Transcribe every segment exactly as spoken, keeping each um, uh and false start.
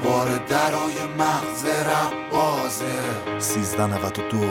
دوباره درای مغز رپ بازه. سیزده نود و دو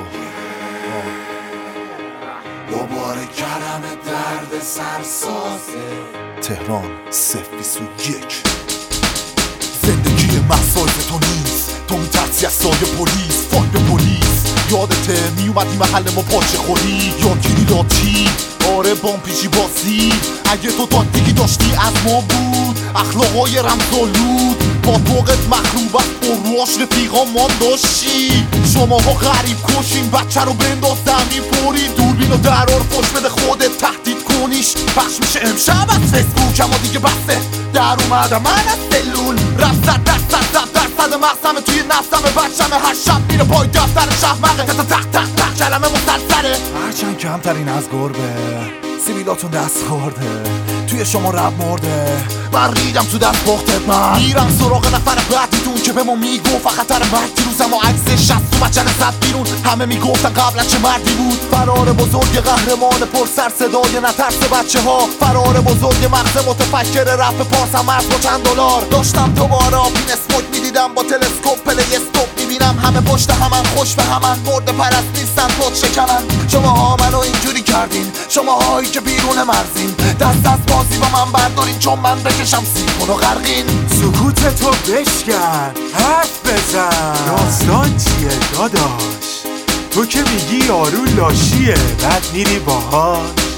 دوباره کلمه درد سرسازه. تهران صفر بیست و یک. زندگی محصایز تو نیست، تو میترسی از سایه پلیس. فاک به پلیس یادته میومدی محل ما پاچه خوری یا گیری لاتی. آره بام پیچی باسی اگه تو تاکتیکی داشتی از ما بود. اخلاقای رمزالود با توقت مخروب است برواش رفیقا ما داشتی. شماها غریب کشین بچه رو بنداز زمین پوری. دوربین و درار فش بده خودت تهدید کنیش. پخش میشه امشب از فیسبوک اما دیگه بسته. در اومدم من از سلول رفت صد درصد صد درصد مقسمه توی نفسمه. بچمه هر شب میره پای دفتر شهمقه. تق تق تق تق کلمه مسلسله. هرچند کمترین از گربه سیبیلاتون دست خورده. توی شما رب مرده من ریدم تو دست باختت. من میرم سراغ نفر بعدیتون که به ما میگفت خطر مرگ دیروز. اما عکس شست تو بچن زد بیرون. همه میگفتن قبلا چه مردی بود. فرار بزرگ قهرمان پر سر صدای نترس بچه ها. فرار بزرگ مغز متفکر رپ پارس هم مرز با چند دلار. داشتم دوباره آپین اسموک میدیدم با تلسکوپ پلی استوپ میبینم. همه پشت همن خوش به همن مرد پرست نیستن پد شکنن. شما ها منو اینجوری کردین، شما هایی که بیرون مرزین. دست از بازی با من بردارین چون من بکشم سیمونو غرقین. سکوت تو بشکن حرف بزن. داستان چیه داداش؟ تو که میگی یارو لاشیه بعد میری باهاش.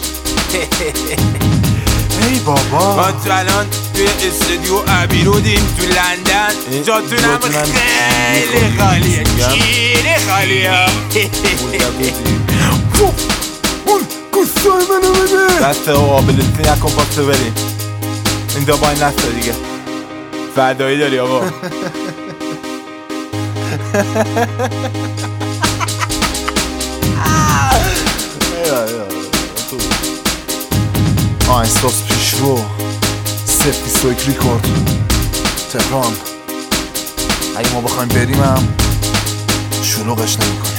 ای بابا ما تو الان توی استودیو ابیرودیم تو لندن. جاتونم خیلی خالیه، خیلی خالیه. اون گوستای منو بده. دست و قابلیتی نکن پاسه بریم. این دو باید نسته دیگه. فردایی داری آقا. آینستاس پیشرو صفر بیست و یک ریکورد تهران. اگه ما بخوایم بریم هم شلوغش نمی‌کنیم.